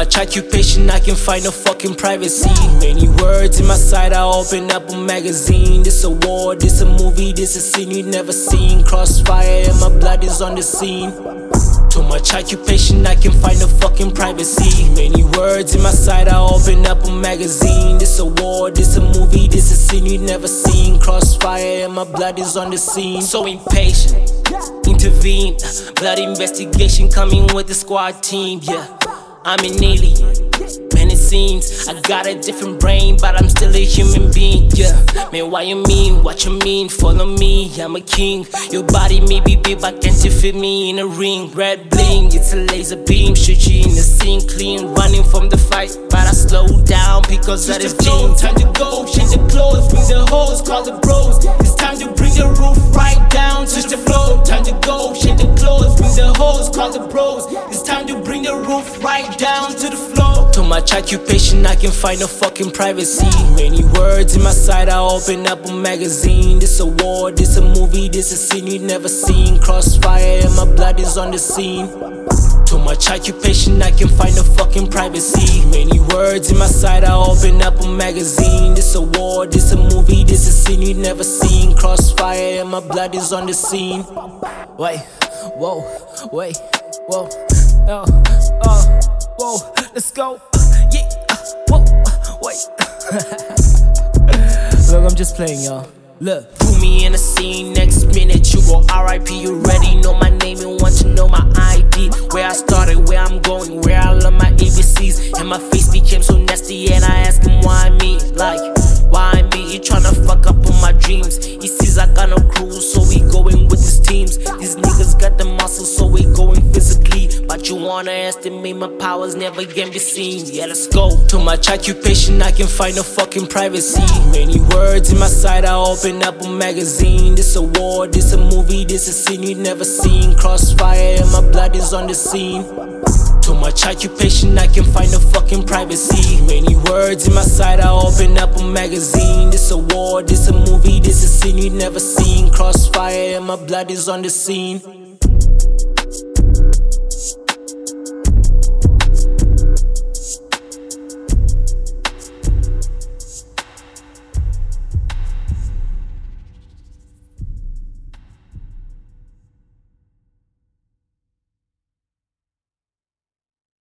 much occupation, I can find no fucking privacy. Many words in my sight, I open up a magazine. This a war, this a movie, this a scene you never seen. Crossfire and my blood is on the scene. Too much occupation, I can find no fucking privacy. Many words in my sight, I open up a magazine. This a war, this a movie, this a scene you never seen. Crossfire and my blood is on the scene. So impatient, intervene. Blood investigation coming with the squad team, yeah. I'm an alien, man it seems I got a different brain, but I'm still a human being, yeah. Man, why you mean, what you mean, follow me, I'm a king. Your body may be big, but can't you fit me in a ring? Red bling, it's a laser beam, shoot you in the scene clean. Running from the fight, but I slow down because that is gene. Time to go, change the clothes, bring the hoes, call the bros. It's time to bring the roof right down, switch the flow. Time to go, change the clothes, bring the hoes, call the bros. It's time to bring the roof right down to the floor. Too much occupation, I can find no fucking privacy. Many words in my sight, I open up a magazine. This a war, this a movie, this a scene you never seen. Crossfire and my blood is on the scene. Too much occupation, I can find no fucking privacy. Many words in my sight, I open up a magazine. This a war, this a movie, this a scene you never seen. Crossfire and my blood is on the scene. Wait, whoa, wait, whoa, whoa, let's go. Yeah, whoa, wait. Look, I'm just playing, y'all. Look, put me in a scene, next minute you go RIP. You already know my name and want to know my ID. Where I started, where I'm going, where I learned my ABCs. And my face became so nasty and I asked him why me. Like, why me? He tryna fuck up on my dreams. He sees I got no crew, so we going with his teams. These niggas got the muscle, so we going physically. But you wanna estimate my powers, never can be seen. Yeah, let's go. Too much occupation, I can find no fucking privacy. Many words in my sight, I open up a magazine. This a war, this a movie, this a scene you never seen. Crossfire and my blood is on the scene. Too much occupation, I can find no fucking privacy. Many words in my sight, I open up a magazine. This a war, this a movie, this a scene you never seen. Crossfire and my blood is on the scene.